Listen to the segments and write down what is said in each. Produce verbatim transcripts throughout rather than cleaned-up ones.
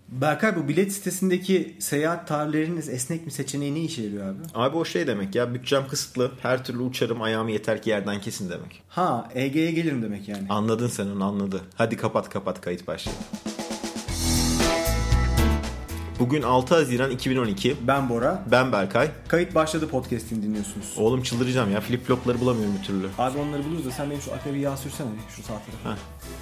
Berkay, bu bilet sitesindeki seyahat tarihleriniz esnek mi seçeneği ne işe yarıyor abi? Abi o şey demek ya, bütçem kısıtlı, her türlü uçarım, ayağımı yeter ki yerden kesin demek. Ha, E G'ye gelirim demek yani. Anladın sen onu, anladı. Hadi kapat kapat, kayıt başladı. Bugün altı Haziran iki bin on iki. Ben Bora. Ben Berkay. Kayıt başladı podcast'ini dinliyorsunuz. Oğlum çıldıracağım ya, flip flopları bulamıyorum bir türlü. Abi onları buluruz da sen benim şu akrebi yağ sürsene şu sağ tarafa.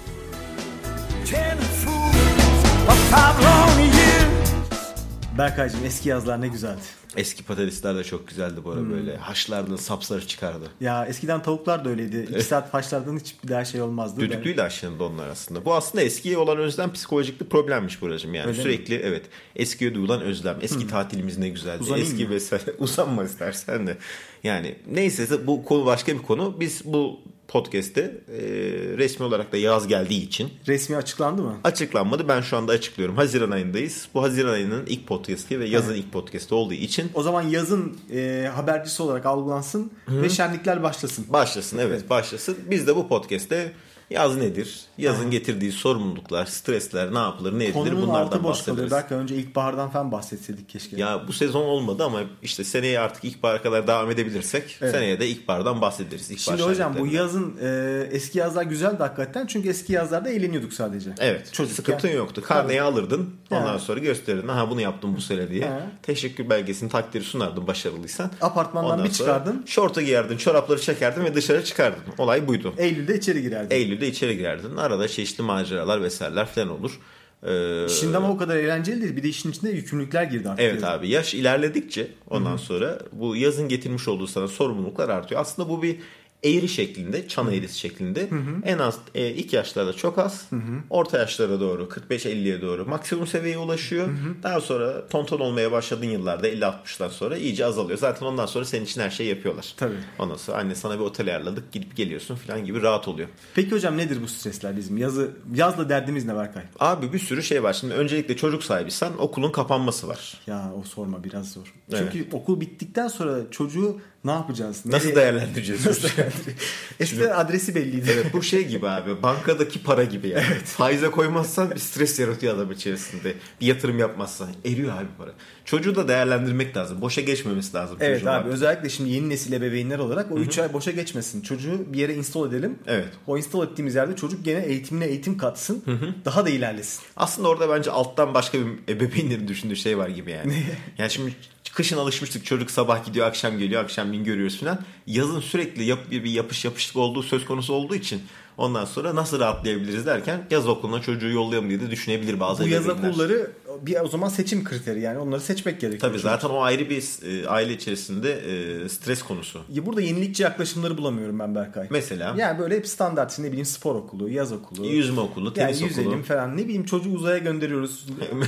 Berkaycığım, eski yazlar ne güzeldi. Eski patatesler de çok güzeldi bu ara, hmm. böyle haşlardı, sapsarı çıkardı. Ya eskiden tavuklar da öyleydi. İki saat haşlardan hiç bir daha şey olmazdı. Düdüklüyle haşlandı onlar aslında. Bu aslında eskiye olan özlem psikolojik bir problemmiş Buracığım yani. Öyle sürekli mi? Evet. Eskiye duyulan özlem. Eski hmm. tatilimiz ne güzeldi. Uzanayım eski mesela uzanma istersen de. Yani neyse, bu konu başka bir konu. Biz bu podcast'te e, resmi olarak da yaz geldiği için. Resmi açıklandı mı? Açıklanmadı. Ben şu anda açıklıyorum. Haziran ayındayız. Bu Haziran ayının ilk podcast'i ve yazın evet. ilk podcast'i olduğu için. O zaman yazın e, habercisi olarak algılansın Hı-hı. ve şenlikler başlasın. Başlasın evet, evet başlasın. Biz de bu podcast'te yaz nedir? Yazın Hı. getirdiği sorumluluklar, stresler, ne yapılır, ne edilir, konunun bunlardan bahsederiz. Belki önce ilkbahardan falan bahsetseydik keşke. Ya bu sezon olmadı ama işte seneye artık ilkbahara kadar devam edebilirsek evet. seneye de ilkbahardan bahsederiz. İlkbahar Şimdi hocam bu yazın e, eski yazlar güzeldi hakikaten. Çünkü eski yazlarda eğleniyorduk sadece. Evet. Çocuk sıkıntın yoktu. Karneyi alırdın. Ondan ha. sonra gösterirdin. Ha, bunu yaptım bu sene diye. Ha. Teşekkür belgesini, takdiri sunardın başarılıysan. Apartmandan ondan bir çıkardın. Şortu giyerdin, çorapları çekerdin ve dışarı çıkardın. Olay buydu. Eylül'de içeri girerdin. Eylül'de içeri girerdin. Arada çeşitli maceralar vesaireler falan olur. Ee, Şimdi ama o kadar eğlenceli değil. Bir de işin içinde yükümlülükler girdi artık. Evet yazın. Abi, yaş ilerledikçe ondan Hı-hı. sonra bu yazın getirmiş olduğu sana sorumluluklar artıyor. Aslında bu bir eğri şeklinde, çan eğrisi şeklinde. Hı hı. En az e, ilk yaşlarda çok az, hı hı. orta yaşlara doğru kırk beş elliye doğru maksimum seviyeye ulaşıyor. Hı hı. Daha sonra tonton olmaya başladığın yıllarda elli altmıştan sonra iyice azalıyor. Zaten ondan sonra senin için her şeyi yapıyorlar. Tabii. Ondan sonra anne sana bir otel ayarladık, gidip geliyorsun falan gibi rahat oluyor. Peki hocam, nedir bu stresler bizim? Yazı, yazla derdimiz ne Berkay? Abi bir sürü şey var. Şimdi öncelikle çocuk sahibiysen okulun kapanması var. Ya o sorma, biraz zor. Evet. Çünkü okul bittikten sonra çocuğu ne yapacağız? Nasıl değerlendireceğiz? Nasıl Eskiden adresi belliydi. Evet, bu şey gibi abi. Bankadaki para gibi yani. Evet. Faize koymazsan bir stres yaratıyor adam içerisinde. Bir yatırım yapmazsan eriyor abi para. Çocuğu da değerlendirmek lazım. Boşa geçmemesi lazım. Evet abi. Artık. Özellikle şimdi yeni nesil ebeveynler olarak o üç ay boşa geçmesin. Çocuğu bir yere install edelim. Evet. O install ettiğimiz yerde çocuk gene eğitimine eğitim katsın. Hı-hı. Daha da ilerlesin. Aslında orada bence alttan başka bir ebeveynlerin düşündüğü şey var gibi yani. Yani şimdi kışın alışmıştık, çocuk sabah gidiyor akşam geliyor, akşamleyin görüyoruz falan. Yazın sürekli yap, bir yapış yapışlık olduğu söz konusu olduğu için ondan sonra nasıl rahatlayabiliriz derken yaz okuluna çocuğu yollayalım diye de düşünebilir bazı Bu ebeveynler. yaz okulları bir o zaman seçim kriteri, yani onları seçmek gerekiyor. Tabii çünkü. Zaten o ayrı bir e, aile içerisinde e, stres konusu. Ya burada yenilikçi yaklaşımları bulamıyorum ben Berkay. Mesela? Yani böyle hep standart, ne bileyim, spor okulu, yaz okulu. Yüzme okulu, tenis yani okulu. Yüzelim falan, ne bileyim, çocuğu uzaya gönderiyoruz.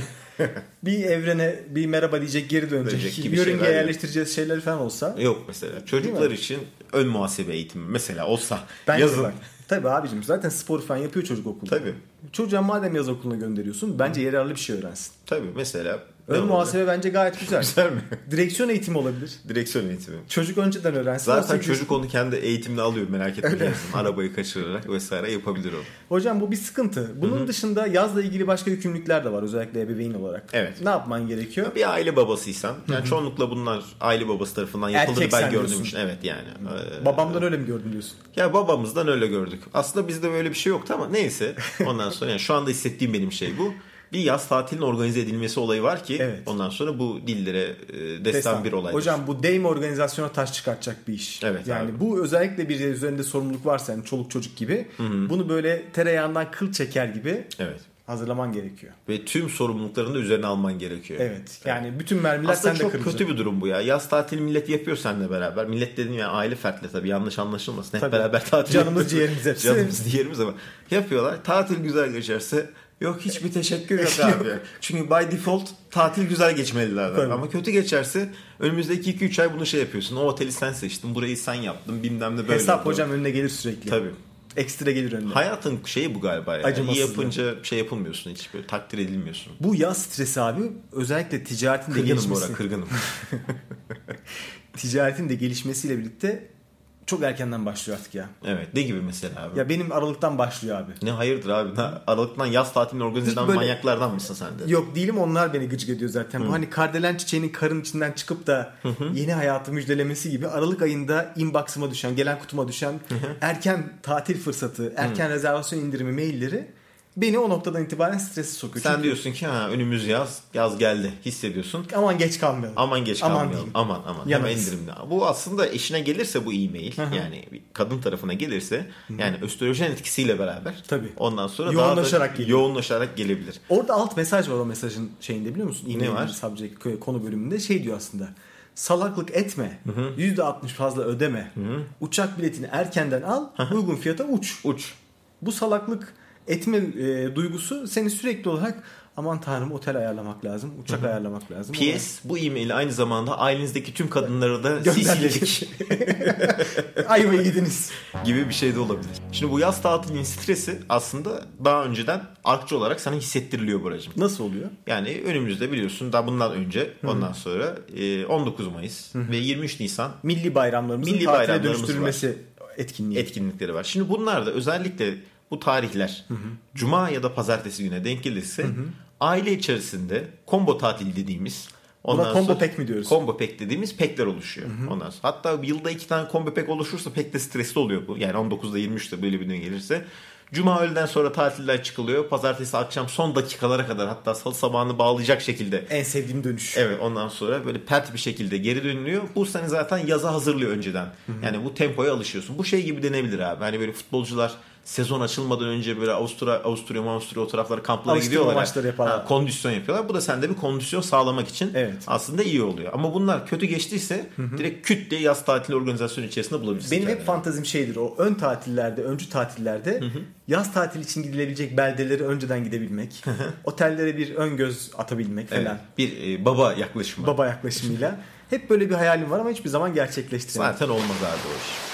Bir evrene bir merhaba diyecek, geri dönecek. Yörünge yerleştireceğiz şeyler falan olsa. Yok mesela. Çocuklar için ön muhasebe eğitimi mesela olsa. Bence yazın. Bak, tabii abicim, zaten spor falan yapıyor çocuk okulda. Tabii. Çocuğa madem yaz okuluna gönderiyorsun, bence yararlı bir şey öğrensin. Tabii mesela. Ön muhasebe bence gayet güzel. Güzel mi? Direksiyon eğitimi olabilir. Direksiyon eğitimi. Çocuk önceden öğrensin. Zaten çocuk onu kendi eğitimine alıyor, merak etmeyin. Arabayı kaçırarak vesaire yapabilir onu. Hocam bu bir sıkıntı. Bunun Hı-hı. dışında yazla ilgili başka yükümlülükler de var, özellikle ebeveyn olarak. Evet. Ne yapman gerekiyor? Bir aile babasıysan, yani Hı-hı. çoğunlukla bunlar aile babası tarafından yapıldığını ben gördüğüm için. Evet yani. Ee, Babamdan öyle mi gördün diyorsun? Ya babamızdan öyle gördük. Aslında bizde böyle bir şey yoktu ama neyse. Ondan sonra yani şu anda hissettiğim benim şey bu. Bir yaz tatilinin organize edilmesi olayı var ki evet. ondan sonra bu dillere e, destan, destan bir olaydır. Hocam bu deyim organizasyona taş çıkartacak bir iş. Evet, yani abi. Bu özellikle bir üzerinde sorumluluk varsa, yani çoluk çocuk gibi, Hı-hı. bunu böyle tereyağından kıl çeker gibi evet. hazırlaman gerekiyor. Ve tüm sorumluluklarını da üzerine alman gerekiyor. Evet. Yani evet. bütün mermiler sende kırmızı. Aslında çok kötü bir durum bu ya. Yaz tatili millet yapıyor seninle beraber. Millet dediğim yani aile fertle tabii, yanlış anlaşılmasın. Hep tabii. beraber tatil Canımız ciğerimiz hepsi. Canımız ciğerimiz ama yapıyorlar. Tatil güzel geçerse yok hiçbir teşekkür yok abi. Çünkü by default tatil güzel geçmeliler. Tabii. Ama kötü geçerse önümüzdeki iki üç ay bunu şey yapıyorsun. O oteli sen seçtin, burayı sen yaptın, bilmem ne böyle. Hesap oldu. Hocam önüne gelir sürekli. Tabii. Ekstra gelir önüne. Hayatın şeyi bu galiba ya. İyi yapınca şey yapılmıyorsun, hiç böyle takdir edilmiyorsun. Bu yaz stresi abi, özellikle ticaretin de kırgınım gelişmesi. Bora, kırgınım. Ticaretin de gelişmesiyle birlikte çok erkenden başlıyor artık ya. Evet. Ne gibi mesela abi? Ya benim Aralık'tan başlıyor abi. Ne hayırdır abi? Aralık'tan yaz tatilini organize eden böyle... manyaklardan mısın sen de? Yok değilim, onlar beni gıcık ediyor zaten. Hı. Bu hani kardelen çiçeğinin karın içinden çıkıp da hı hı. yeni hayatı müjdelemesi gibi Aralık ayında inbox'ıma düşen, gelen kutuma düşen hı hı. erken tatil fırsatı, erken hı. rezervasyon indirimi mailleri beni o noktadan itibaren stresi sokuyor. Sen Çünkü... diyorsun ki ha önümüz yaz, yaz geldi hissediyorsun. Aman geç kalmayalım. Aman geç aman kalmayalım. Diyeyim. Aman aman. Hemen indirimli. Bu aslında eşine gelirse bu e-mail, Hı-hı. yani kadın tarafına gelirse, Hı-hı. yani östrojen etkisiyle beraber. Tabii. Ondan sonra yoğunlaşarak daha da geliyor. yoğunlaşarak gelebilir. Orada alt mesaj var o mesajın şeyinde, biliyor musun? E-mail ne var? Subject, konu bölümünde şey diyor aslında. Salaklık etme. Hı-hı. yüzde altmış fazla ödeme. Hı-hı. Uçak biletini erkenden al. Hı-hı. Uygun fiyata uç. Uç. Bu salaklık etme e, duygusu seni sürekli olarak aman tanrım otel ayarlamak lazım, uçak Hı-hı. ayarlamak lazım. P S bu e-maili aynı zamanda ailenizdeki tüm kadınları da sisledik. Ayvayı yediniz. Gibi bir şey de olabilir. Şimdi bu yaz tatilinin stresi aslında daha önceden artçı olarak sana hissettiriliyor Buracığım. Nasıl oluyor? Yani önümüzde biliyorsun daha bundan önce Hı-hı. ondan sonra on dokuz Mayıs Hı-hı. ve yirmi üç Nisan milli bayramlarımızın milli tatile bayramlarımız dönüştürülmesi var. etkinliği. Etkinlikleri var. Şimdi bunlar da özellikle bu tarihler hı hı. Cuma ya da pazartesi güne denk gelirse hı hı. aile içerisinde combo tatil dediğimiz, buna combo pack mi diyoruz? Combo pack dediğimiz packler oluşuyor. Hı hı. Ondan sonra hatta yılda iki tane combo pack oluşursa pek de stresli oluyor bu. Yani on dokuzda yirmi üçte böyle bir gün gelirse. Cuma öğleden sonra tatiller çıkılıyor. Pazartesi akşam son dakikalara kadar, hatta salı sabahını bağlayacak şekilde. En sevdiğim dönüş. Evet, ondan sonra böyle pert bir şekilde geri dönülüyor. Bu seni zaten yaza hazırlıyor önceden. Hı hı. Yani bu tempoya alışıyorsun. Bu şey gibi denebilir abi. Hani böyle futbolcular sezon açılmadan önce böyle Avusturya, Avusturya, Avusturya o taraflara kamplara gidiyorlar. Maçları yaparlar. Ha, kondisyon yapıyorlar. Bu da sende bir kondisyon sağlamak için evet. aslında iyi oluyor. Ama bunlar kötü geçtiyse hı hı. direkt küt diye yaz tatili organizasyonu içerisinde bulabilirsin. Benim kendine. hep fantazim şeydir o. Ön tatillerde, öncü tatillerde hı hı. yaz tatili için gidilebilecek beldeleri önceden gidebilmek. Otellere bir ön göz atabilmek falan. Evet, bir e, baba yaklaşımı. Baba yaklaşımıyla. Hep böyle bir hayalim var ama hiçbir zaman gerçekleştiremedim. Zaten olmaz abi o iş.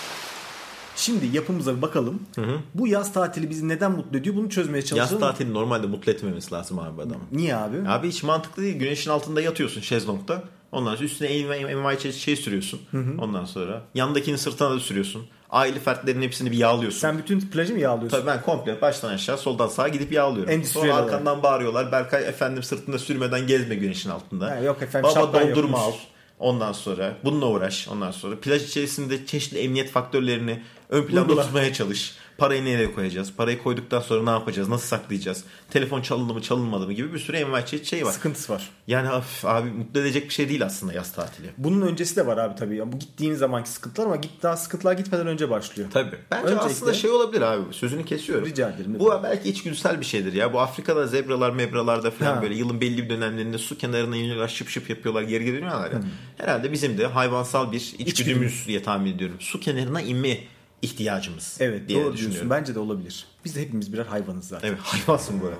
Şimdi yapımıza bir bakalım. Hı hı. Bu yaz tatili bizi neden mutlu ediyor? Bunu çözmeye çalışalım. Yaz tatili normalde mutlu etmemesi lazım abi adamı. Niye abi? Abi hiç mantıklı değil. Güneşin altında yatıyorsun şezlongda. Ondan sonra üstüne envai şey sürüyorsun. Hı hı. Ondan sonra yandakini sırtına da sürüyorsun. Aile fertlerinin hepsini bir yağlıyorsun. Sen bütün plajı mı yağlıyorsun? Tabii ben komple baştan aşağı soldan sağa gidip yağlıyorum. Endüstriyel sonra arkandan olarak bağırıyorlar. Berkay efendim sırtında sürmeden gezme güneşin altında. Ha, yok efendim. Baba dondurma al. Ondan sonra bununla uğraş. Ondan sonra plaj içerisinde çeşitli emniyet faktörlerini ön planda Uygula. tutmaya çalış. Parayı nereye koyacağız? Parayı koyduktan sonra ne yapacağız? Nasıl saklayacağız? Telefon çalındı mı çalınmadı mı gibi bir sürü envai şey var. Sıkıntısı var. Yani af, abi mutlu edecek bir şey değil aslında yaz tatili. Bunun öncesi de var abi tabii. Bu gittiğin zamanki sıkıntılar ama git daha sıkıntılar gitmeden önce başlıyor. Tabii. Bence Öncelikle, aslında şey olabilir abi. Sözünü kesiyorum. Rica ederim. Bu belki içgüdüsel bir şeydir ya. Bu Afrika'da zebralar mebralarda falan ha. böyle yılın belli bir dönemlerinde su kenarına iniyorlar, şıp şıp yapıyorlar, geri geri dönüyorlar ya. Hmm. Herhalde bizim de hayvansal bir içgüdümüz İçgüdüm. diye tahmin ediyorum. Su kenarına inme ihtiyacımız. Evet, doğru diyorsun. Bence de olabilir. Biz de hepimiz birer hayvanız zaten. Evet, hayvansın böyle.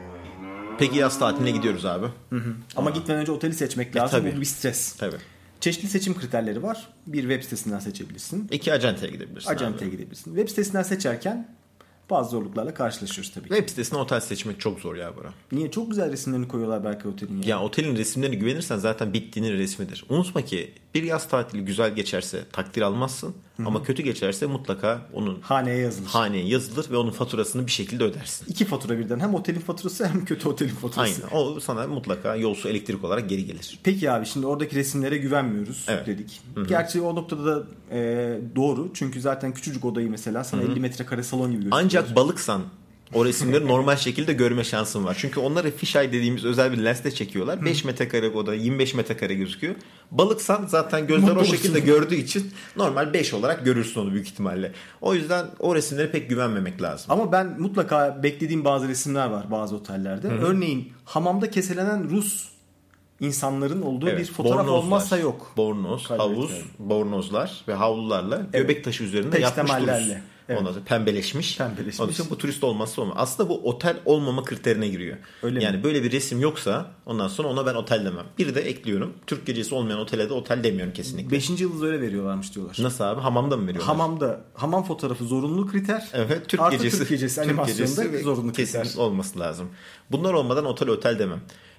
Peki yaz tatiline gidiyoruz abi. Hı hı. Ama Aa. gitmeden önce oteli seçmek lazım. E, tabii. Bu bir stres. Tabii. Çeşitli seçim kriterleri var. Bir web sitesinden seçebilirsin. İki acenteye gidebilirsin. Acenteye abi. gidebilirsin. Web sitesinden seçerken bazı zorluklarla karşılaşıyoruz tabii ki. Web sitesine otel seçmek çok zor ya bura. Niye? Çok güzel resimlerini koyuyorlar belki otelin. Ya. ya otelin resimlerine güvenirsen zaten bittiğinin resmidir. Unutma ki bir yaz tatili güzel geçerse takdir almazsın. Hı-hı. Ama kötü geçerse mutlaka onun haneye yazılır. Haneye yazılır ve onun faturasını bir şekilde ödersin. İki fatura birden. Hem otelin faturası hem kötü otelin faturası. Aynen. O sana mutlaka yol su elektrik olarak geri gelir. Peki abi şimdi oradaki resimlere güvenmiyoruz evet. dedik. Hı-hı. Gerçi o noktada da e, doğru. Çünkü zaten küçücük odayı mesela sana Hı-hı. elli metrekare salon gibi gösteriyor. Ancak balıksan o resimleri normal şekilde görme şansın var. Çünkü onları fisheye dediğimiz özel bir lensle çekiyorlar. beş metrekare oda yirmi beş metrekare gözüküyor. Balıksan zaten gözler Mutlu o şekilde olsun. gördüğü için normal beş olarak görürsün onu büyük ihtimalle. O yüzden o resimlere pek güvenmemek lazım. Ama ben mutlaka beklediğim bazı resimler var bazı otellerde. Hı-hı. Örneğin hamamda keselenen Rus insanların olduğu evet, bir fotoğraf bornozlar, olmazsa yok. Bornoz, havuz, bornozlar ve havlularla evet. göbek taşı üzerinde yapmış dururuz. Evet. Ondan sonra pembeleşmiş. Pembeleşmiş. Ondan sonra bu turist olmazsa olmaz. Aslında bu otel olmama kriterine giriyor. Öyle yani mi? Böyle bir resim yoksa ondan sonra ona ben otel demem. Bir de ekliyorum. Türk gecesi olmayan otele de otel demiyorum kesinlikle. Beşinci yıldız öyle veriyorlarmış diyorlar. Nasıl abi? Hamamda mı veriyorlar? Hamamda. Hamam fotoğrafı zorunlu kriter. Evet. Türk Artı gecesi. Türk gecesi animasyonda zorunlu kriter. Kesinlikle olması lazım. Bunlar olmadan otel otel demem.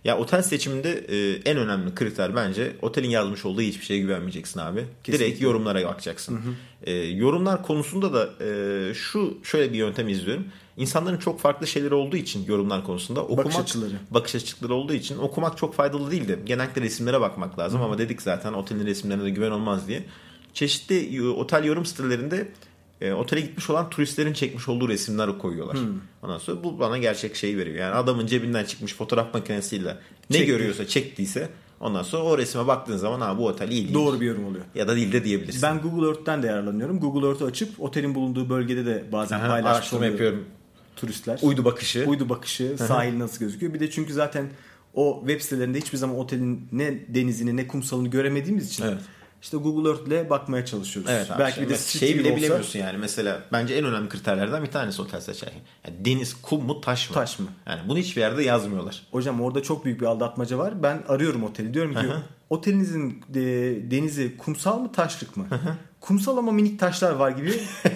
Ya otel seçiminde e, en önemli kriter bence otelin yazmış olduğu hiçbir şeye güvenmeyeceksin abi. Kesinlikle. Direkt yorumlara bakacaksın. Hı hı. E, yorumlar konusunda da e, şu şöyle bir yöntem izliyorum. İnsanların çok farklı şeyleri olduğu için yorumlar konusunda okumak, bakış açıları. bakış açıları olduğu için okumak çok faydalı değildi. Genellikle resimlere bakmak lazım hı. ama dedik zaten otelin resimlerine de güven olmaz diye. Çeşitli otel yorum sitelerinde E, otele gitmiş olan turistlerin çekmiş olduğu resimler koyuyorlar. Hmm. Ondan sonra bu bana gerçek şeyi veriyor. Yani adamın cebinden çıkmış fotoğraf makinesiyle ne Çekti. görüyorsa çektiyse ondan sonra o resme baktığın zaman ha bu otel iyi değil. Doğru bir yorum oluyor. Ya da değil de diyebilirsin. Ben Google Earth'ten de yararlanıyorum. Google Earth'ü açıp otelin bulunduğu bölgede de bazen Aha, paylaşmış araştırma yapıyorum. Turistler. Uydu bakışı. Uydu bakışı, sahil nasıl gözüküyor. Bir de çünkü zaten o web sitelerinde hiçbir zaman otelin ne denizini ne kumsalını göremediğimiz için evet. İşte Google Earth ile bakmaya çalışıyoruz. Evet abi, belki bir de şey bile olsa... bilemiyorsun yani. Mesela bence en önemli kriterlerden bir tanesi otel seçerken. Yani deniz, kum mu, taş mı? Taş mı? Yani bunu hiçbir yerde yazmıyorlar. Hocam orada çok büyük bir aldatmaca var. Ben arıyorum oteli. Diyorum ki Aha. otelinizin de, denizi kumsal mı, taşlık mı? Aha. Kumsal ama minik taşlar var gibi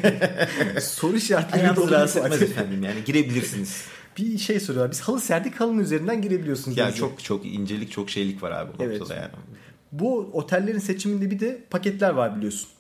soru işaretleri Ayağınızı rahatsız etmez efendim yani girebilirsiniz. Bir şey soruyorlar. Biz halı serdik, halının üzerinden girebiliyorsunuz. Ya çok çok incelik, çok şeylik var abi bu evet. noktada yani. Bu otellerin seçiminde bir de paketler var biliyorsun.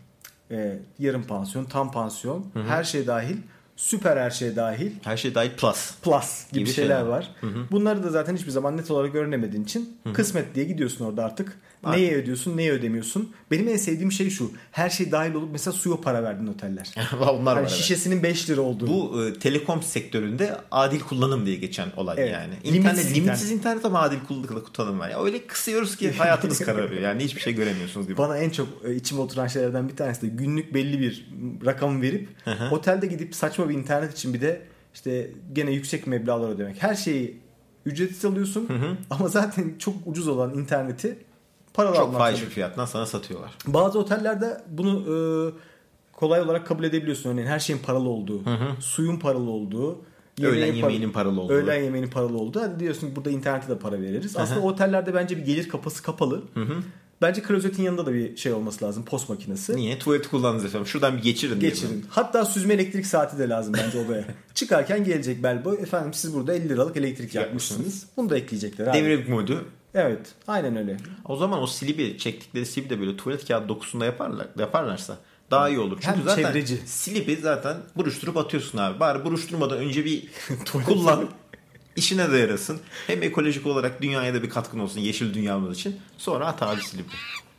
Ee, yarım pansiyon, tam pansiyon, hı hı. her şey dahil, süper her şey dahil. Her şey dahil plus. Plus gibi, gibi şeyler, şeyler var. Hı hı. Bunları da zaten hiçbir zaman net olarak öğrenemediğin için hı hı. kısmet diye gidiyorsun orada artık. Abi. Neye ödüyorsun, neye ödemiyorsun. Benim en sevdiğim şey şu. Her şey dahil olup mesela suya para verdin oteller. Onlar yani var. Şişesinin evet. beş lira olduğu. Bu e, telekom sektöründe adil kullanım diye geçen olay evet. yani. İnternet, limitsiz, limitsiz internet. internet ama adil kullanım var. Ya öyle kısıyoruz ki hayatınız kararıyor. Yani hiçbir şey göremiyorsunuz gibi. Bana en çok içime oturan şeylerden bir tanesi de günlük belli bir rakam verip Hı-hı. otelde gidip saçma bir internet için bir de işte gene yüksek meblağlar ödemek. Her şeyi ücretsiz alıyorsun Hı-hı. ama zaten çok ucuz olan interneti paralı çok fahiş bir fiyattan sana satıyorlar. Bazı otellerde bunu e, kolay olarak kabul edebiliyorsun. Örneğin her şeyin paralı olduğu, hı hı. suyun paralı olduğu, öğlen yemeğinin par- paralı olduğu. Öğlen yemeğinin paralı olduğu. Hadi diyorsun ki burada internete de para veririz. Hı hı. Aslında otellerde bence bir gelir kapısı kapalı. Hı hı. Bence klozetin yanında da bir şey olması lazım. Post makinesi. Niye? Tuvaleti kullandınız efendim. Şuradan bir geçirin. Geçirin. Hatta süzme elektrik saati de lazım bence odaya. Çıkarken gelecek bellboy. Efendim siz burada elli liralık elektrik yakmışsınız. Bunu da ekleyecekler. Devre modu. Evet. Aynen öyle. O zaman o silibi çektikleri silibi de böyle tuvalet kağıdı dokusunda yaparlar, yaparlarsa daha iyi olur. Çünkü hem zaten çevreci. Silibi zaten buruşturup atıyorsun abi. Bari buruşturmadan önce bir kullan. İşine de yarasın. Hem ekolojik olarak dünyaya da bir katkın olsun yeşil dünyamız için. Sonra at abi silibi.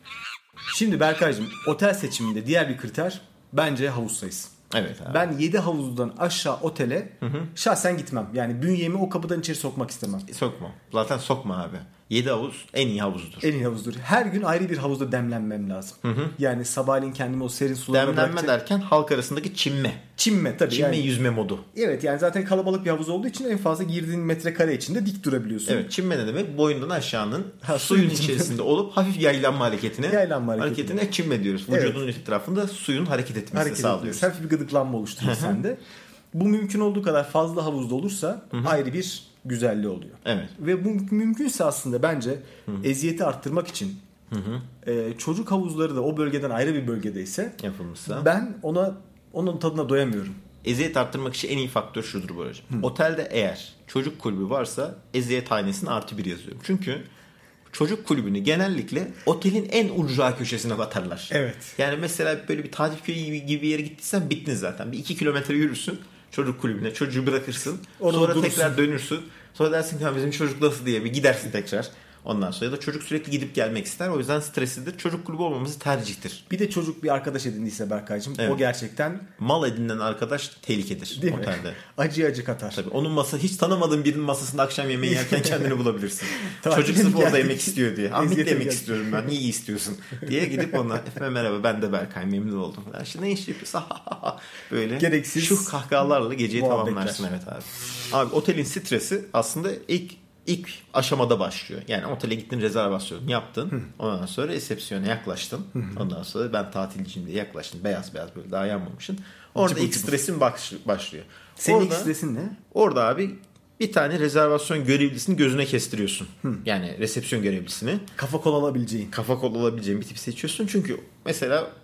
Şimdi Berkaycığım otel seçiminde diğer bir kriter bence havuz sayısı. Evet abi. Ben yedi havuzdan aşağı otele hı hı. şahsen gitmem. Yani bünyemi o kapıdan içeri sokmak istemem. Sokma. Zaten sokma abi. yedi havuz en iyi havuzdur. En iyi havuzdur. Her gün ayrı bir havuzda demlenmem lazım. Hı hı. Yani sabahleyin kendimi o serin sularına demlenme bırakacak. derken halk arasındaki çimme. Çimme tabii. Çimme yani, yüzme modu. Evet yani zaten kalabalık bir havuz olduğu için en fazla girdiğin metrekare içinde dik durabiliyorsun. Evet çimme ne demek? Boyundan aşağının ha, suyun içerisinde olup hafif yaylanma hareketine. Yaylanma hareketine. hareketine çimme diyoruz. Vücudun evet. etrafında suyun hareket etmesini hareket sağlıyoruz. Hafif bir gıdıklanma oluşturuyor sende. Bu mümkün olduğu kadar fazla havuzda olursa Hı-hı. ayrı bir güzelliği oluyor. Evet. Ve bu mümkünse aslında bence Hı-hı. eziyeti arttırmak için e, çocuk havuzları da o bölgeden ayrı bir bölgedeyse yapılmışsa ben ona onun tadına doyamıyorum. Eziyet arttırmak için en iyi faktör şudur bu hocam. Hı. Otelde eğer çocuk kulübü varsa eziyet hanesine artı bir yazıyorum. Çünkü çocuk kulübünü genellikle otelin en ucra köşesine atarlar. Evet. Yani mesela böyle bir tatil köyü gibi, gibi bir yere gittiysen bittin zaten. Bir iki kilometre yürürsün çocuk kulübüne. Çocuğu bırakırsın. Orada sonra durursun. Tekrar dönürsün. Sonra dersin ki bizim çocuk nasıl diye bir gidersin tekrar. Ondan sonra ya da çocuk sürekli gidip gelmek ister. O yüzden streslidir. Çocuk kulübü olmamızı tercihtir. Bir de çocuk bir arkadaş edindiyse Berkaycığım evet. o gerçekten... Mal edinilen arkadaş tehlikedir değil otelde. Mi? Acı acı katar. Tabii onun masa hiç tanımadığın birinin masasında akşam yemeği yerken kendini bulabilirsin. Çocuk sırf orada yemek istiyor diye. Ahmet de yemek istiyorum ben. Niye istiyorsun? Diye gidip ona efendim merhaba ben de Berkay memnun oldum. Ya işte ne iş yapıyorsun? Böyle gereksiz şu kahkahalarla geceyi tamamlarsın evet abi. Abi otelin stresi aslında ilk İlk aşamada başlıyor. Yani otele gittin, rezervasyon yaptın. Hı. Ondan sonra resepsiyona yaklaştın. Hı. Ondan sonra ben tatilciyim diye yaklaştın. Beyaz beyaz böyle daha yanmamışsın. Orada çıbı ilk çıbı. Stresin başlıyor. Senin orada, ilk stresin ne? Orada abi bir tane rezervasyon görevlisini gözüne kestiriyorsun. Hı. Yani resepsiyon görevlisini. Kafa kol alabileceğin. Kafa kol alabileceğin bir tipi seçiyorsun. Çünkü mesela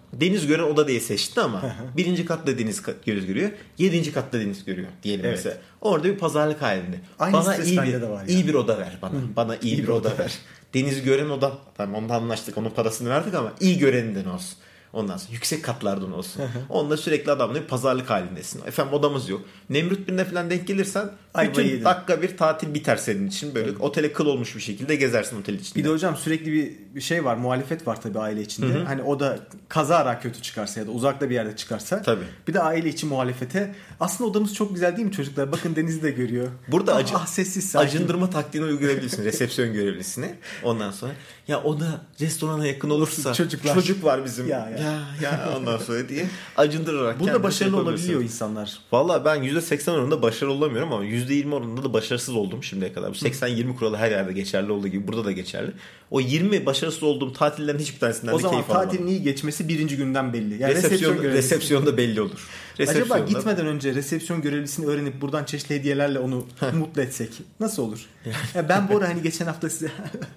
deniz gören oda diye seçti ama birinci katta deniz göz görüyor. Yedinci katta deniz görüyor diyelim evet. mesela. Orada bir pazarlık halinde. Aynı bana iyi bir, de var iyi bir oda ver bana. Bana iyi, iyi bir oda ver. Deniz gören oda. Tamam ondan anlaştık. Onun parasını verdik ama iyi göreninden olsun. Ondan sonra yüksek katlardan olsun. Onunla sürekli adamla bir pazarlık halindesin. Efendim odamız yok. Nemrut birine falan denk gelirsen Ay, bütün bayıldım. dakika bir tatil biter senin için. Böyle evet. otele kıl olmuş bir şekilde gezersin otel içinde. Bir de hocam sürekli bir, bir şey var. Muhalefet var tabii aile içinde. Hı hı. Hani o da kazara kötü çıkarsa ya da uzakta bir yerde çıkarsa. Tabii. Bir de aile içi muhalefete. Aslında odamız çok güzel değil mi çocuklar? Bakın denizi de görüyor. Burada acı, ah, sessiz sakin. Acındırma taktiğini uygulayabilirsin. Resepsiyon görevlisine. Ondan sonra ya o da restorana yakın olursa Çocuklar. çocuk var bizim. Ya ya. ya, ya ondan sonra diye acındırarak. Burada başarılı olabiliyor insanlar. Valla ben yüzde seksen oranında başarılı olamıyorum ama yüzde yirmi oranında da başarısız oldum şimdiye kadar. Bu seksen yirmi kuralı her yerde geçerli olduğu gibi burada da geçerli. O yirmi başarısız olduğum tatillerin hiçbir tanesinden de keyif almadım. O zaman tatilin iyi geçmesi birinci günden belli. Yani resepsiyon, resepsiyonda belli olur. Acaba gitmeden önce resepsiyon görevlisini öğrenip buradan çeşitli hediyelerle onu mutlu etsek nasıl olur? Yani ben bu ara hani geçen hafta size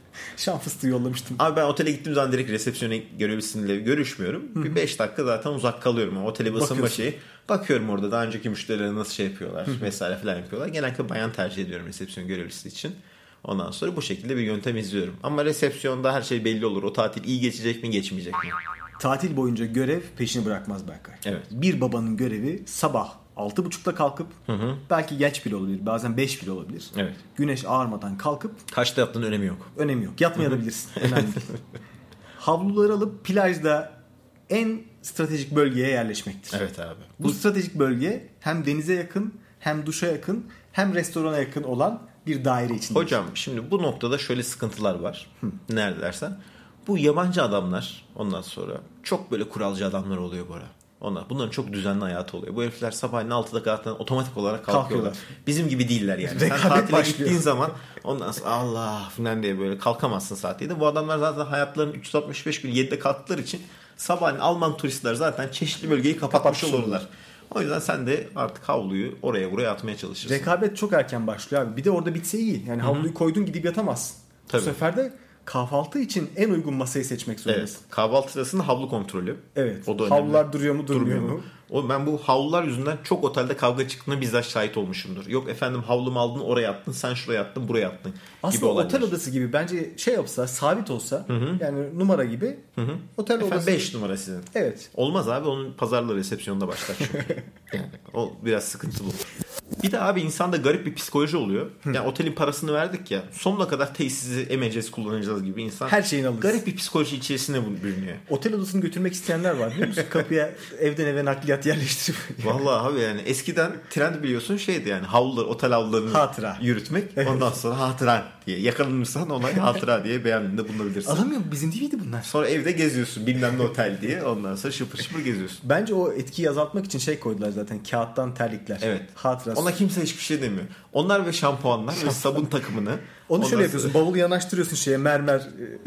şan fıstığı yollamıştım. Abi ben otele gittiğim zaman direkt resepsiyon görevlisiyle görüşmüyorum. Hı-hı. Bir beş dakika zaten uzak kalıyorum. Yani otele bir ısınma şeyi. Bakıyorum orada daha önceki müşterilere nasıl şey yapıyorlar Hı-hı. vesaire falan yapıyorlar. Genellikle bayan tercih ediyorum resepsiyon görevlisi için. Ondan sonra bu şekilde bir yöntem izliyorum. Ama resepsiyonda her şey belli olur. O tatil iyi geçecek mi geçmeyecek mi? Tatil boyunca görev peşini bırakmaz Berkay. Evet. Bir babanın görevi sabah altı buçukta kalkıp hı hı. belki geç bile olabilir. Bazen beş bile olabilir. Evet. Güneş ağarmadan kalkıp kaçta yattığının önemi yok. Önemi yok. Yatmayabilirsin. Önemli değil. Havluları alıp plajda en stratejik bölgeye yerleşmektir. Evet abi. Bu stratejik bölge hem denize yakın, hem duşa yakın, hem restorana yakın olan bir daire içinde. Hocam şimdi bu noktada şöyle sıkıntılar var. Hı. Nerede dersen. Bu yabancı adamlar ondan sonra çok böyle kuralcı adamlar oluyor bu ara. Onlar, bunların çok düzenli hayatı oluyor. Bu herifler sabahleyin altıda kalktan otomatik olarak kalkıyorlar. kalkıyorlar. Bizim gibi değiller yani. Sen tatile başlıyor. Gittiğin zaman ondan sonra Allah falan diye böyle kalkamazsın saat yedide. Bu adamlar zaten hayatlarının üç yüz altmış beş gün yedide kalktıkları için sabahleyin Alman turistler zaten çeşitli bölgeyi kapatmış olurlar. O yüzden sen de artık havluyu oraya buraya atmaya çalışırsın. Rekabet çok erken başlıyor abi. Bir de orada bitse iyi. Yani havluyu Hı-hı. koydun gidip yatamazsın. Tabii. Bu sefer de kahvaltı için en uygun masayı seçmek zorundasın. Evet. Kahvaltı sırasında havlu kontrolü. Evet. O da havlular duruyor mu durmuyor, durmuyor mu? O, ben bu havlular yüzünden çok otelde kavga çıktığına bizzat şahit olmuşumdur. Yok efendim havlumu aldın oraya attın, sen şuraya attın, buraya attın. Aslında gibi otel odası gibi bence şey yapsa, sabit olsa Hı-hı. yani numara gibi Hı-hı. otel efendim odası. beş numara sizin. Evet. Olmaz abi onun pazarla resepsiyonda başlar çünkü. Yani o biraz sıkıntılı. Bir de abi insanda garip bir psikoloji oluyor. Yani otelin parasını verdik ya. Sonuna kadar tesisi emeceğiz, kullanacağız gibi insan. Her şeyini alırız. Garip bir psikoloji içerisinde bürünüyor. Otel odasını götürmek isteyenler var biliyor musun? Kapıya evden eve nakliyat yerleştirip. Vallahi abi yani eskiden trend biliyorsun şeydi yani havlular, otel havlularını hatıra yürütmek. Evet. Ondan sonra hatıra diye yakalanırsan olay hatıra diye beyanında bulunabilirsin. Alamıyor mu? Bizim değil miydi bunlar? Sonra evde geziyorsun bilmem ne otel diye. Ondan sonra şıpır şıpır geziyorsun. Bence o etkiyi azaltmak için şey koydular zaten. Kağıttan terlikler. Evet. Hatırası. Ona kimse hiçbir şey demiyor. Onlar ve şampuanlar ve sabun takımını. Onu şöyle yapıyorsun. Bavulu yanaştırıyorsun şeye mermer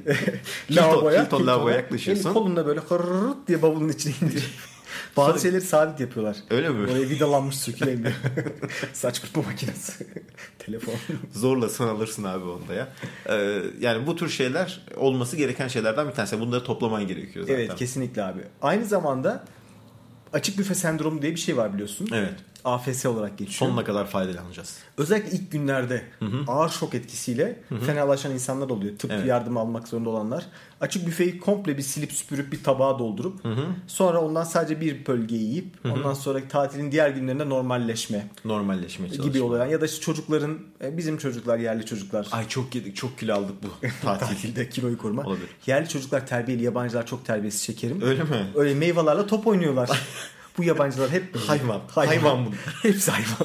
lavaboya. Hilton lavaboya yaklaşıyorsun. Elin kolunla böyle hırrrt diye bavulun içine indiriyor. Bazı şeyleri sabit yapıyorlar. Öyle mi? Oraya vidalanmış sökülemiyor. Saç kurutma makinesi. Telefon. Zorla sen alırsın abi onda ya. Ee, yani bu tür şeyler olması gereken şeylerden bir tanesi. Bunları toplaman gerekiyor zaten. Evet kesinlikle abi. Aynı zamanda açık büfe sendromu diye bir şey var biliyorsun. Evet. A F S olarak geçiyor. Sonuna kadar faydalanacağız. Özellikle ilk günlerde hı hı. ağır şok etkisiyle hı hı. fenalaşan insanlar oluyor. Tıp evet. yardımı almak zorunda olanlar. Açık büfeyi komple bir silip süpürüp bir tabağa doldurup hı hı. sonra ondan sadece bir bölgeyi yiyip hı hı. ondan sonra tatilin diğer günlerinde normalleşme. Normalleşme çalışma. Gibi oluyor. Ya da işte çocukların bizim çocuklar yerli çocuklar. Ay çok yedik çok kilo aldık bu tatil. tatilde kiloyu koruma. Olabilir. Yerli çocuklar terbiyeli, yabancılar çok terbiyesiz şekerim. Öyle mi? Öyle meyvelerle top oynuyorlar. Bu yabancılar hep hayvan. Hayvan, hayvan bunlar. Hepsi hayvan.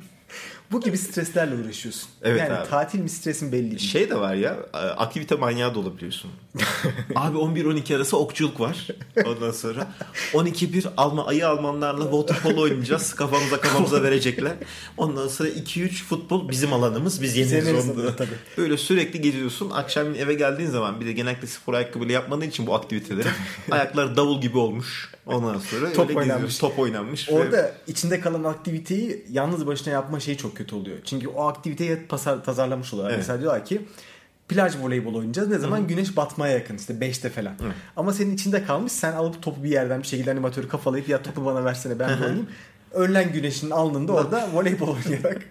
Bu gibi streslerle uğraşıyorsun. Evet yani abi. Tatil mi stresin belli değil. Şey de var ya aktivite manyağı da olabiliyorsun. Abi on bir on iki arası okçuluk var. Ondan sonra on iki bir Alman, ayı Almanlarla waterpolo oynayacağız. Kafamıza kafamıza verecekler. Ondan sonra iki üç futbol bizim alanımız. Biz yeniriz onu. Böyle sürekli geziyorsun. Akşam eve geldiğin zaman bir de genellikle spor ayakkabıyla yapmadığın için bu aktiviteleri ayaklar davul gibi olmuş. Ondan sonra top oynanmış. Top oynanmış. Orada ve... içinde kalan aktiviteyi yalnız başına yapma şeyi çok kötü oluyor. Çünkü o aktiviteyi tasar, tasarlamış oluyorlar. Evet. Mesela diyorlar ki plaj voleybol oynayacağız. Ne zaman? Hı-hı. Güneş batmaya yakın, işte beşte falan. Hı. Ama senin içinde kalmış, sen alıp topu bir yerden bir şekilde animatörü kafalayıp ya topu bana versene ben de oynayayım. Öğlen güneşinin alnında orada voleybol oynayarak.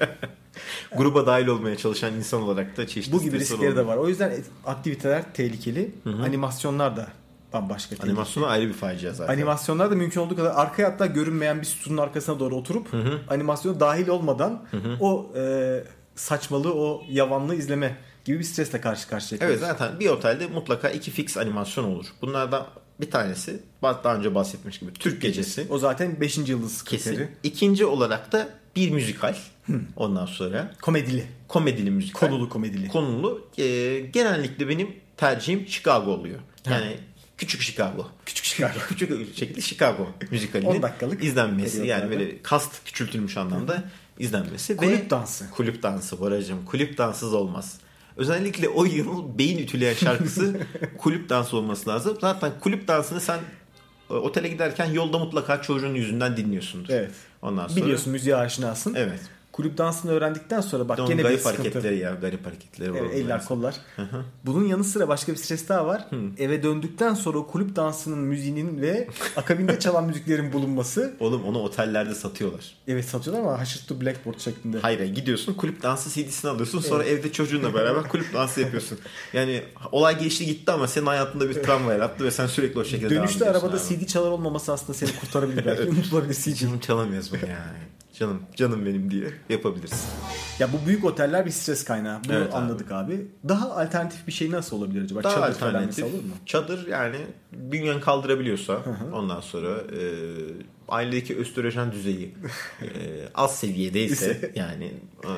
Gruba dahil olmaya çalışan insan olarak da çeşitli bu gibi riskleri de var. O yüzden aktiviteler tehlikeli. Hı-hı. Animasyonlar da bambaşka tehlikeli. Animasyonlar ayrı bir facia zaten. Animasyonlar da mümkün olduğu kadar arkaya, hatta görünmeyen bir sütunun arkasına doğru oturup Hı-hı. animasyona dahil olmadan Hı-hı. o e, saçmalığı, o yavanlığı izleme gibi bir stresle karşı karşıya kalıyoruz. Evet, zaten bir otelde mutlaka iki fix animasyon olur. Bunlardan bir tanesi daha önce bahsetmiş gibi Türk Gecesi. O zaten beşinci yıldız kesin. kriteri. İkinci olarak da bir müzikal. Hı. Ondan sonra komedili. Komedili müzikal. Konulu komedili. Konulu. E, genellikle benim tercihim Chicago oluyor. Yani ha. Küçük Chicago. Küçük Chicago. Küçük şekilde Chicago müzikalinin on dakikalık izlenmesi. Yani böyle kast küçültülmüş anlamda Hı. izlenmesi. Kulüp ve dansı. Kulüp dansı Boracığım. Kulüp danssız olmaz. Özellikle o yıl beyin ütüleyen şarkısı kulüp dansı olması lazım. Zaten kulüp dansını sen otele giderken yolda mutlaka çocuğun yüzünden dinliyorsundur. Evet. Ondan sonra biliyorsun, müziğe aşinasın. Evet. Kulüp dansını öğrendikten sonra bak Don, gene garip bir sıkıntı. hareketleri ya, garip hareketleri var. Evet, eller mesela. Kollar. Hı-hı. Bunun yanı sıra başka bir stres daha var. Hı. Eve döndükten sonra o kulüp dansının müziğinin ve akabinde çalan müziklerin bulunması. Oğlum onu otellerde satıyorlar. Evet, satıyorlar ama haşır to blackboard şeklinde. Hayır, gidiyorsun kulüp dansı C D'sini alıyorsun, sonra evet. evde çocuğunla beraber kulüp dansı yapıyorsun. Yani olay geçti gitti ama senin hayatında bir travma yarattı ve sen sürekli o şekilde devam ediyorsun. Dönüşte arabada abi. C D çalar olmaması aslında seni kurtarabilir belki. Unutulabilir C D. Canım çalamıyoruz bunu yani. Canım, canım benim diye yapabilirsin. Ya bu büyük oteller bir stres kaynağı. Bunu evet, anladık abi. abi. Daha alternatif bir şey nasıl olabilir acaba? Daha çadır alternatif. Olur mu? Çadır yani bünyen kaldırabiliyorsa Hı-hı. ondan sonra e, ailedeki östrojen düzeyi e, az seviyedeyse yani e,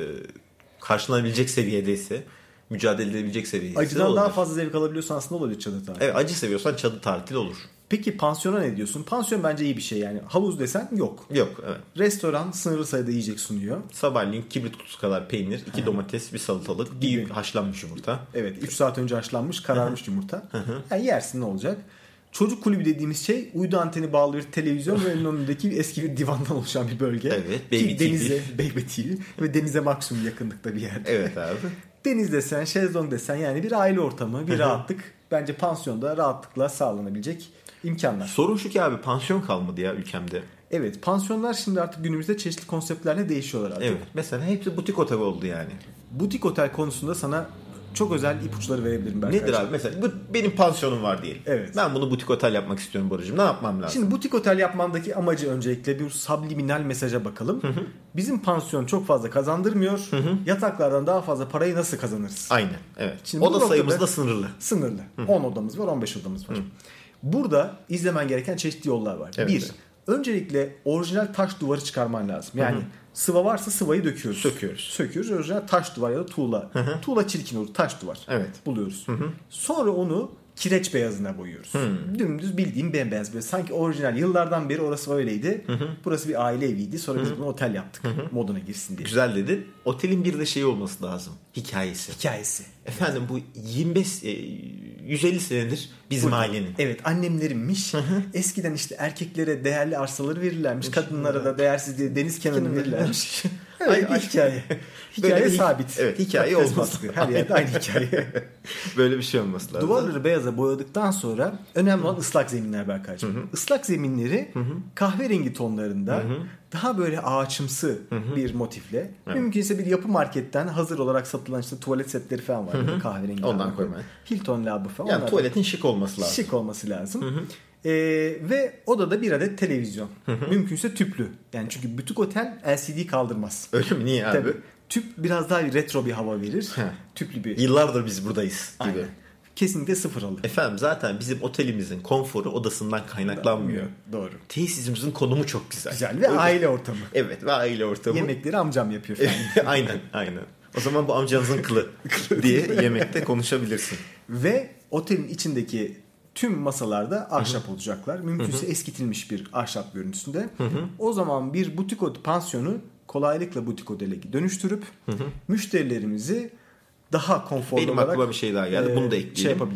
karşılanabilecek seviyedeyse, mücadele edebilecek seviyedeyse acıdan olabilir. Daha fazla zevk alabiliyorsan aslında olabilir çadır tatili. Evet, acı seviyorsan çadır tatili olur. Peki pansiyona ne diyorsun? Pansiyon bence iyi bir şey yani. Havuz desen yok. Yok, evet. Restoran sınırlı sayıda yiyecek sunuyor. Sabahleyin kibrit kutusu kadar peynir, iki domates, bir salatalık, bir haşlanmış yumurta. Evet, üç saat önce haşlanmış, kararmış yumurta. Yani yersin, ne olacak? Çocuk kulübü dediğimiz şey uydu anteni bağlı bir televizyon ve önündeki eski bir divandan oluşan bir bölge. Evet, Baby Ki denize, Baby T V ve denize maksimum yakınlıkta bir yerde. Evet abi. Deniz desen, şezlong desen, yani bir aile ortamı, bir rahatlık. Bence pansiyonda rahatlıkla sağlanabilecek imkanlar. Sorun şu ki abi, pansiyon kalmadı ya ülkemde. Evet, pansiyonlar şimdi artık günümüzde çeşitli konseptlerle değişiyorlar artık. Evet, mesela hepsi butik otel oldu yani. Butik otel konusunda sana çok özel ipuçları verebilirim ben. Nedir abi? Mesela bu benim pansiyonum var diyelim. Evet. Ben bunu butik otel yapmak istiyorum Boracığım. Ne yapmam lazım? Şimdi butik otel yapmandaki amacı öncelikle bir subliminal mesaja bakalım. Hı hı. Bizim pansiyon çok fazla kazandırmıyor. Hı hı. Yataklardan daha fazla parayı nasıl kazanırız? Aynen. Evet. Şimdi oda sayımız da sınırlı. Sınırlı. Hı hı. on odamız var, on beş odamız var. Hı. Burada izlemen gereken çeşitli yollar var. Evet, bir, evet. Öncelikle orijinal taş duvarı çıkarman lazım. Yani hı hı. sıva varsa sıvayı döküyoruz. Söküyoruz. Söküyoruz. Orijinal taş duvar ya da tuğla. Hı hı. Tuğla çirkin olur. Taş duvar. Evet. Buluyoruz. Hı hı. Sonra onu kireç beyazına boyuyoruz. Hı. Dümdüz bildiğim bembeyaz böyle. Sanki orijinal yıllardan beri orası öyleydi. Hı hı. Burası bir aile eviydi. Sonra hı hı. biz bunu otel yaptık. Hı hı. Moduna girsin diye. Güzel dedin. Otelin bir de şeyi olması lazım. Hikayesi. Hikayesi. Efendim bu yirmi beş yüz elli senedir bizim Burada. ailenin. Evet, annemlerimmiş. Hı hı. Eskiden işte erkeklere değerli arsaları verirlermiş. Kadınlara da değersiz diye deniz kenarını verirlermiş. Öyle bir hikaye. Hikaye bir, sabit. Evet, hikaye olmaz. Her yerde aynı hikaye. Böyle bir şey olması lazım. Duvarları beyaza boyadıktan sonra önemli olan ıslak zeminler Berkaycığım. Islak zeminleri hı hı. kahverengi tonlarında hı hı. daha böyle ağaçımsı hı hı. bir motifle. Evet. Mümkünse bir yapı marketten hazır olarak satılan işte tuvalet setleri falan var. Hı hı. Kahverengi. Ondan koymaya. Hilton labı falan. Yani tuvaletin şık olması lazım. Şık olması lazım. Hı hı. Ee, ve odada bir adet televizyon. Hı hı. Mümkünse tüplü. Yani çünkü butik otel L C D kaldırmaz. Öyle mi? Niye abi? Tabii. Tüp biraz daha retro bir hava verir. Heh. Tüplü bir. Yıllardır biz buradayız gibi. Aynen. Kesinlikle sıfır alır. Efendim zaten bizim otelimizin konforu odasından kaynaklanmıyor. Doğru. Tesisimizin konumu çok güzel. Güzel ve aile ortamı. Evet, ve aile ortamı. Yemekleri amcam yapıyor falan. Aynen, aynen. O zaman bu amcanızın kılı diye yemekte konuşabilirsin. Ve otelin içindeki tüm masalarda ahşap Hı-hı. olacaklar. Mümkünse Hı-hı. eskitilmiş bir ahşap görüntüsünde. Hı-hı. O zaman bir butik otel pansiyonu kolaylıkla butik otele dönüştürüp Hı-hı. müşterilerimizi daha konforlu Benim olarak aklıma bir şey daha geldi. Bunu da ekleyelim. Şey yapabiliriz.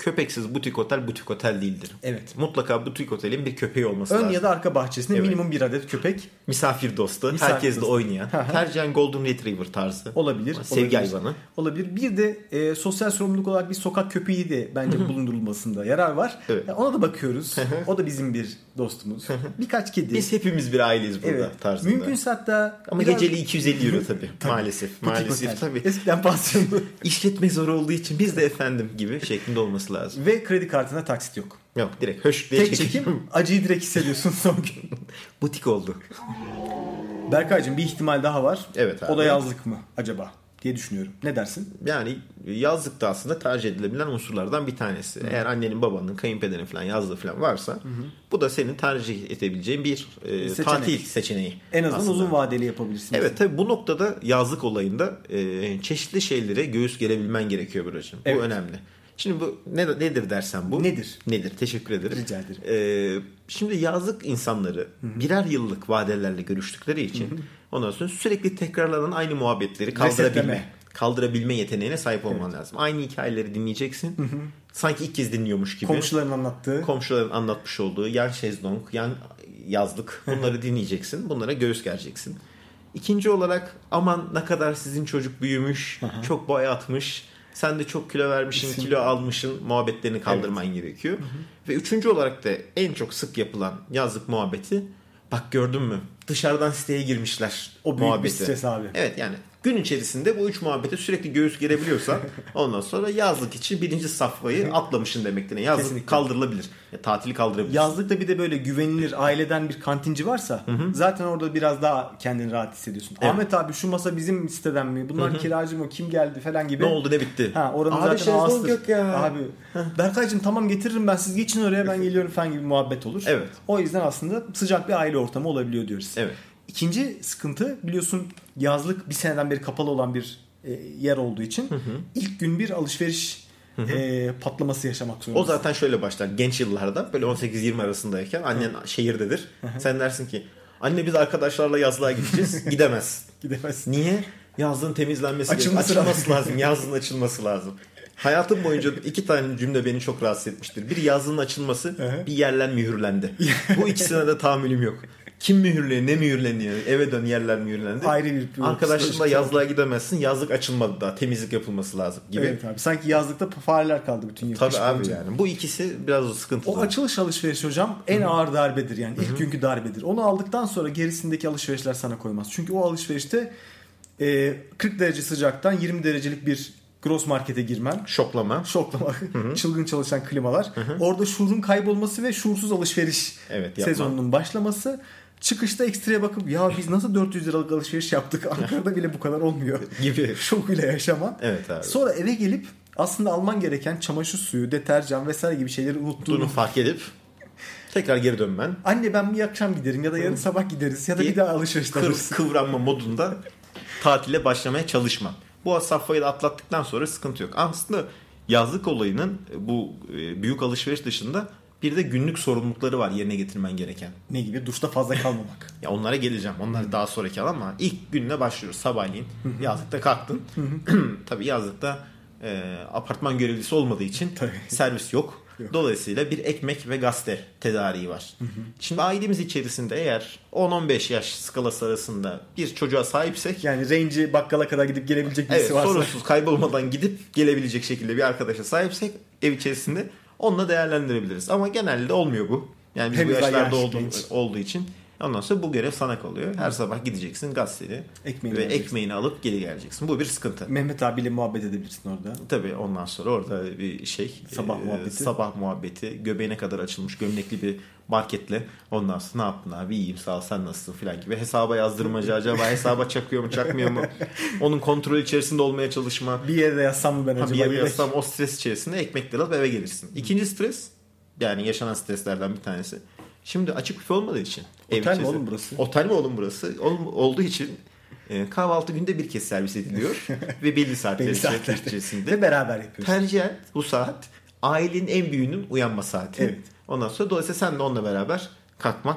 köpeksiz butik otel butik otel değildir. Evet. Mutlaka butik otelin bir köpeği olması Ön lazım. ya da arka bahçesinde Evet. minimum bir adet köpek. Misafir dostu, Misafir herkesle dostu. oynayan, tercihen Golden Retriever tarzı. Olabilir. Sevgi olabilir. hayvanı. Olabilir. Bir de e, sosyal sorumluluk olarak bir sokak köpeği de bence bulundurulmasında yarar var. Evet. Ya ona da bakıyoruz. O da bizim bir dostumuz. Birkaç kedi. Biz hepimiz bir aileyiz burada evet. tarzında. Mümkünse hatta Ama biraz... geceli iki yüz elli euro tabii. Maalesef. Butik Maalesef otel. tabii. Eskiden pansiyonlu. İşletme zor olduğu için biz de efendim gibi şeklinde olması lazım. Ve kredi kartına taksit yok. Yok direkt höş diye Tek çekim acıyı direkt hissediyorsun son gün. Butik oldu. Berkaycığım bir ihtimal daha var. Evet abi. O da yazlık mı acaba diye düşünüyorum. Ne dersin? Yani yazlık da aslında tercih edilebilen unsurlardan bir tanesi. Hı. Eğer annenin, babanın, kayınpederin falan yazlığı falan varsa, hı hı, bu da senin tercih edebileceğin bir e, seçenek. Tatil seçeneği. En azından aslında uzun vadeli yapabilirsin. Evet tabii bu noktada yazlık olayında e, çeşitli şeylere göğüs gerebilmen gerekiyor Buracığım. Evet. Bu önemli. Şimdi bu ne, nedir dersen bu? Nedir? Nedir? Teşekkür ederim. Rica ederim. Ee, şimdi yazlık insanları, hı-hı, birer yıllık vadelerle görüştükleri için, hı-hı, ondan sonra sürekli tekrarlanan aynı muhabbetleri kaldırabilme, kaldırabilme yeteneğine sahip olman, evet, lazım. Aynı hikayeleri dinleyeceksin. Hı-hı. Sanki ilk kez dinliyormuş gibi. Komşuların anlattığı. Komşuların anlatmış olduğu yan şezlong, yan yazlık, bunları dinleyeceksin. Bunlara göğüs gereceksin. İkinci olarak aman ne kadar sizin çocuk büyümüş, hı-hı, çok boy atmış, sen de çok kilo vermişsin, Kesinlikle. kilo almışsın muhabbetlerini kaldırman, evet, gerekiyor. Hı hı. Ve üçüncü olarak da en çok sık yapılan yazlık muhabbeti, bak gördün mü dışarıdan siteye girmişler. O büyük muhabbeti. Bir stres abi. Evet yani gün içerisinde bu üç muhabbete sürekli göğüs gerebiliyorsan ondan sonra yazlık için birinci safhayı atlamışsın demektir. Yani yazlık Kesinlikle. kaldırılabilir. Ya, tatili kaldırabilir. Yazlıkta bir de böyle güvenilir aileden bir kantinci varsa, hı hı, zaten orada biraz daha kendini rahat hissediyorsun. Evet. Ahmet abi şu masa bizim siteden mi? Bunlar, hı hı, kiracı mı? Kim geldi falan gibi. Ne oldu ne bitti? Ha, oranın abi zaten ağızdır. Yok ya. Abi Berkaycığım tamam getiririm ben, siz geçin oraya ben geliyorum falan gibi muhabbet olur. Evet. O yüzden aslında sıcak bir aile ortamı olabiliyor diyoruz. Evet. İkinci sıkıntı biliyorsun yazlık bir seneden beri kapalı olan bir e, yer olduğu için, hı hı, ilk gün bir alışveriş, hı hı, e, patlaması yaşamak zorundasın. O zaten şöyle başlar genç yıllarda böyle on sekiz yirmi arasındayken annen, hı, şehirdedir. Hı hı. Sen dersin ki anne biz arkadaşlarla yazlığa gideceğiz. Gidemez. Gidemez. Niye? Yazlığın temizlenmesi açılması, açılması lazım. Yazlığın açılması lazım. Hayatım boyunca iki tane cümle beni çok rahatsız etmiştir. Bir yazlığın açılması, hı-hı, bir yerler mühürlendi. Bu ikisine de tahammülüm yok. Kim mühürleniyor, ne mühürleniyor? Eve dön yerler mühürlendi. Ayrı bir arkadaşlarla yazlığa gidemezsin. Yazlık açılmadı daha. Temizlik yapılması lazım gibi. Evet abi. Sanki yazlıkta fareler kaldı bütün yıl. Tabii abi boyunca. Yani. Bu ikisi biraz sıkıntılı. O açılış alışverişi hocam en, hı-hı, ağır darbedir yani. İlk, hı-hı, günkü darbedir. Onu aldıktan sonra gerisindeki alışverişler sana koymaz. Çünkü o alışverişte e, kırk derece sıcaktan yirmi derecelik bir gross markete girmen. Şoklama. Şoklama. Hı-hı. Çılgın çalışan klimalar. Hı-hı. Orada şuurun kaybolması ve şuursuz alışveriş, evet, sezonunun başlaması. Çıkışta ekstraya bakıp ya biz nasıl dört yüz liralık alışveriş yaptık, Ankara'da bile bu kadar olmuyor gibi şokuyla yaşaman. Evet abi. Sonra eve gelip aslında alman gereken çamaşır suyu, deterjan vesaire gibi şeyleri unuttuğunu fark edip tekrar geri dönmen. Anne ben bir akşam giderim ya da yarın sabah gideriz ya da bir daha alışveriş yaparız. Kıvranma modunda tatile başlamaya çalışma. Bu safhayı da atlattıktan sonra sıkıntı yok. Aslında yazlık olayının bu büyük alışveriş dışında bir de günlük sorumlulukları var yerine getirmen gereken. Ne gibi? Duşta fazla kalmamak. Ya onlara geleceğim. Onlar Hı-hı. daha sonraki alan ama ilk gününe başlıyoruz. Sabahleyin Hı-hı. yazlıkta kalktın. Tabii yazlıkta e, apartman görevlisi olmadığı için Tabii. servis yok. Yok. Dolayısıyla bir ekmek ve gazete tedariği var. Hı hı. Şimdi ailemiz içerisinde eğer on on beş yaş skalası arasında bir çocuğa sahipsek, yani range'i bakkala kadar gidip gelebilecek birisi evet, varsa, sorunsuz kaybolmadan gidip gelebilecek şekilde bir arkadaşa sahipsek ev içerisinde onunla değerlendirebiliriz. Ama genelde olmuyor bu. Yani biz Hep bu yaşlarda olduğu, olduğu için ondan sonra bu görev sana kalıyor. Her sabah gideceksin gazeteni ekmeğini ve vereceksin. Ekmeğini alıp geri geleceksin. Bu bir sıkıntı. Mehmet abiyle muhabbet edebilirsin orada. Tabii ondan sonra orada bir şey sabah e, muhabbeti. Sabah muhabbeti. Göbeğine kadar açılmış gömlekli bir marketle ondan sonra ne yaptın abi, iyiyim sağ ol sen nasılsın filan gibi hesaba yazdırmaca, acaba hesaba çakıyor mu çakmıyor mu? Onun kontrol içerisinde olmaya çalışma. Bir yere yazsam mı ben acaba? Ha, bir yere yazsam o stres içerisinde ekmekleri alıp eve gelirsin. İkinci stres, yani yaşanan streslerden bir tanesi. Şimdi açık büfe olmadığı için. Otel mi oğlum burası? Otel mi oğlum burası? Ol, olduğu için e, kahvaltı günde bir kez servis ediliyor. Ve belli saatler içerisinde. Ve beraber yapıyoruz. Tercihen bu saat ailenin en büyüğünün uyanma saati. Evet. Ondan sonra dolayısıyla sen de onunla beraber kalkmak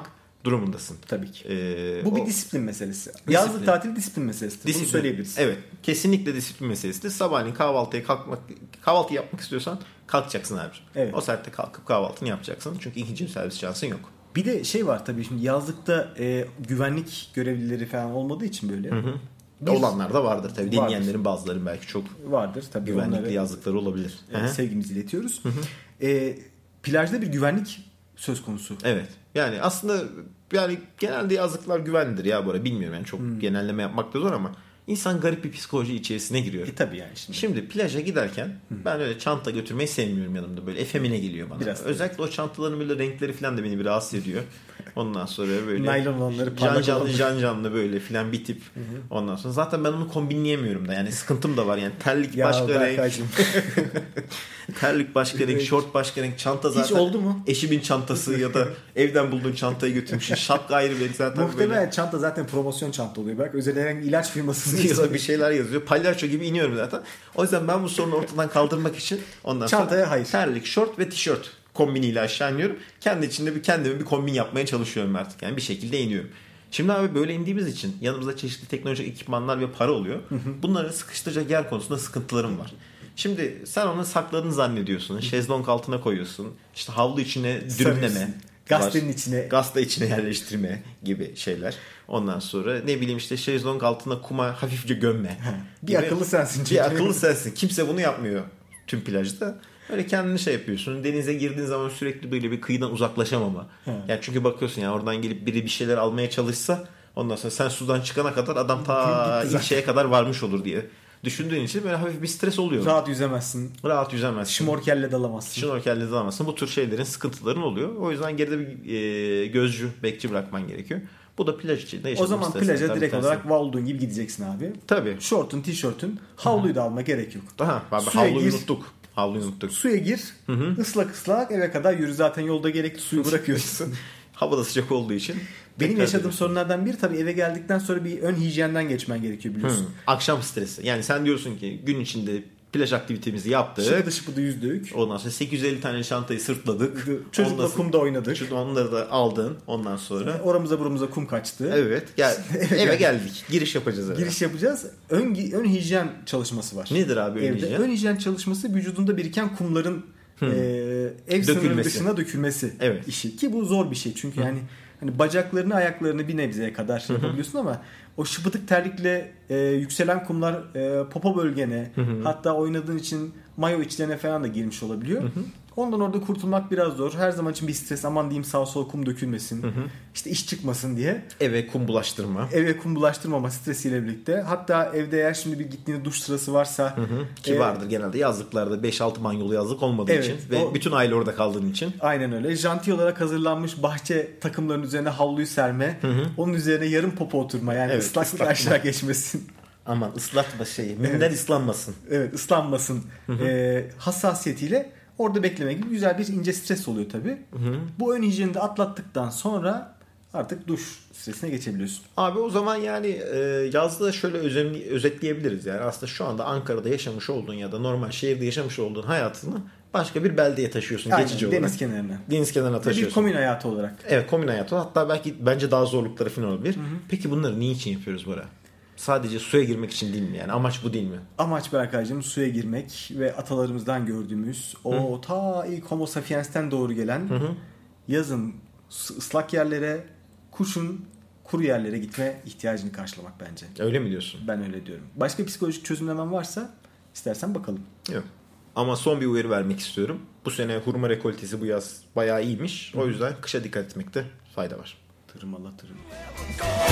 durumundasın. Tabii ki. Ee, Bu bir o, disiplin meselesi. Disiplin. Yazlık tatil disiplin meselesi. Disiplin. Bunu söyleyebiliriz. Evet. Kesinlikle disiplin meselesi. Sabahleyin kahvaltıya kalkmak, kahvaltı yapmak istiyorsan kalkacaksın abi. Evet. O saatte kalkıp kahvaltını yapacaksın. Çünkü ikinci servis şansın yok. Bir de şey var tabii şimdi yazlıkta e, güvenlik görevlileri falan olmadığı için böyle. Hı hı. Bir, olanlar da vardır tabii. Vardır. Dinleyenlerin bazıları belki çok vardır tabii. güvenlikli onları, yazlıkları olabilir. e, sevgimizi iletiyoruz. Hı hı. E, plajda bir güvenlik söz konusu. Evet. Yani aslında yani genelde yazlıklar güvenlidir ya bu arada. Bilmiyorum yani çok hmm. genelleme yapmak da zor ama insan garip bir psikoloji içerisine giriyor. E tabii yani şimdi. Şimdi plaja giderken hmm. ben öyle çanta götürmeyi sevmiyorum yanımda. Böyle efemine geliyor bana. Biraz Özellikle evet. o çantaların böyle renkleri falan da beni bir rahatsız ediyor. Ondan sonra böyle naylon olanları can canlı can canlı böyle filan bir tip. Hı hı. Ondan sonra zaten ben onu kombinleyemiyorum da. Yani sıkıntım da var. Yani terlik başka renk. terlik başka renk, şort başka renk, çanta zaten. Hiç oldu mu? Eşimin çantası ya da evden bulduğun çantayı götürmüşsün. Şapka ayrı bir zaten. Muhtemelen böyle. Çanta zaten promosyon çanta oluyor. Bak özel herhangi ilaç firması ya da bir şeyler yazıyor. Palyaço gibi iniyorum zaten. O yüzden ben bu sorunu ortadan kaldırmak için ondan sonra çantaya hayır. Terlik, şort ve tişört kombiniyle aşağı iniyorum. Kendi içinde bir kendime bir kombin yapmaya çalışıyorum artık. Yani bir şekilde iniyorum. Şimdi abi böyle indiğimiz için yanımızda çeşitli teknolojik ekipmanlar ve para oluyor. Hı hı. Bunları sıkıştıracak yer konusunda sıkıntılarım var. Şimdi sen onu sakladığını zannediyorsun. Şezlong altına koyuyorsun. İşte havlu içine dürümleme. Gazetenin içine. Gazete içine yerleştirme gibi şeyler. Ondan sonra ne bileyim işte şezlong altına kuma hafifçe gömme. bir gibi. akıllı sensin. Çünkü. Bir akıllı sensin. Kimse bunu yapmıyor tüm plajda. Öyle kendini şey yapıyorsun. Denize girdiğin zaman sürekli böyle bir kıyıdan uzaklaşamama. Yani çünkü bakıyorsun ya oradan gelip biri bir şeyler almaya çalışsa ondan sonra sen sudan çıkana kadar adam ta ilk şeye kadar varmış olur diye düşündüğün için böyle hafif bir stres oluyor. Rahat yüzemezsin. Rahat yüzemezsin. Şnorkelle dalamazsın. Şnorkelle dalamazsın. Bu tür şeylerin sıkıntıların oluyor. O yüzden geride bir e, gözcü, bekçi bırakman gerekiyor. Bu da plaj için de. O zaman plaja direkt olarak olduğun gibi gideceksin abi. Tabii. Şortun, tişörtün, havluyu da alma gerek yok. Aha, abi, havluyu unuttuk. Havluyu unuttuk. Suya gir, hı hı. ıslak ıslak eve kadar yürü. Zaten yolda gerekli suyu bırakıyorsun. Hava da sıcak olduğu için. Benim yaşadığım sorunlardan biri tabii eve geldikten sonra bir ön hijyenden geçmen gerekiyor biliyorsun. Hmm. Akşam stresi. Yani sen diyorsun ki gün içinde plaj aktivitemizi yaptık. Şıpıdı şıpıdı yüzdük. Ondan sonra sekiz yüz elli tane çantayı sırtladık. Çocukla ondan kumda oynadık. Onları da aldın ondan sonra. Oramıza burumuza kum kaçtı. Evet. Gel, eve geldik. Giriş yapacağız eve. Giriş yapacağız. Ön, ön hijyen çalışması var. Nedir abi ön Evde. hijyen? Ön hijyen çalışması vücudunda biriken kumların hmm. e, ev sınırı dışına dökülmesi evet. işi. Ki bu zor bir şey. Çünkü yani hani bacaklarını ayaklarını bir nebzeye kadar şey yapabiliyorsun ama o şıpıtık terlikle e, yükselen kumlar e, popo bölgene hı hı. hatta oynadığın için mayo içlerine falan da girmiş olabiliyor. Hı hı. Ondan orada kurtulmak biraz zor. Her zaman için bir stres. Aman diyeyim sağ sol kum dökülmesin. Hı hı. İşte iş çıkmasın diye. Eve kum bulaştırma. Eve kum bulaştırmama stresiyle birlikte. Hatta evde eğer şimdi bir gittiğinde duş sırası varsa. Hı hı. Ki e, vardır genelde yazlıklarda beş altı banyolu yazlık olmadığı evet, için. Ve o, bütün aile orada kaldığın için. Aynen öyle. Janti olarak hazırlanmış bahçe takımlarının üzerine havluyu serme. Hı hı. Onun üzerine yarım popo oturma. Yani evet, ıslaklık aşağı geçmesin. Aman ıslatma şeyi. Minder evet. ıslanmasın. Evet ıslanmasın. Hı hı. E, hassasiyetiyle orada bekleme gibi güzel bir ince stres oluyor tabii. Hı hı. Bu ön hijyeni de atlattıktan sonra artık duş stresine geçebiliyorsun. Abi o zaman yani e, yazda şöyle özenli, özetleyebiliriz. Yani aslında şu anda Ankara'da yaşamış olduğun ya da normal şehirde yaşamış olduğun hayatını başka bir beldeye taşıyorsun. Aynen, geçici deniz olarak. kenarına. Deniz kenarına taşıyorsun. Bir komün hayatı olarak. Evet komün hayatı. Hatta belki bence daha zorlukları falan olabilir. Hı hı. Peki bunları niçin yapıyoruz Bora? Sadece suya girmek için değil mi yani? Amaç bu değil mi? Amaç Berkaycığım suya girmek ve atalarımızdan gördüğümüz o Hı. ta ilk Homo sapiens'ten doğru gelen hı hı. yazın ıslak yerlere, kuşun kuru yerlere gitme ihtiyacını karşılamak bence. Öyle mi diyorsun? Ben öyle diyorum. Başka psikolojik çözümlemem varsa istersen bakalım. Yok. Ama son bir uyarı vermek istiyorum. Bu sene hurma rekoltesi bu yaz bayağı iyiymiş. Hı. O yüzden kışa dikkat etmekte fayda var. Tırmala tırmala.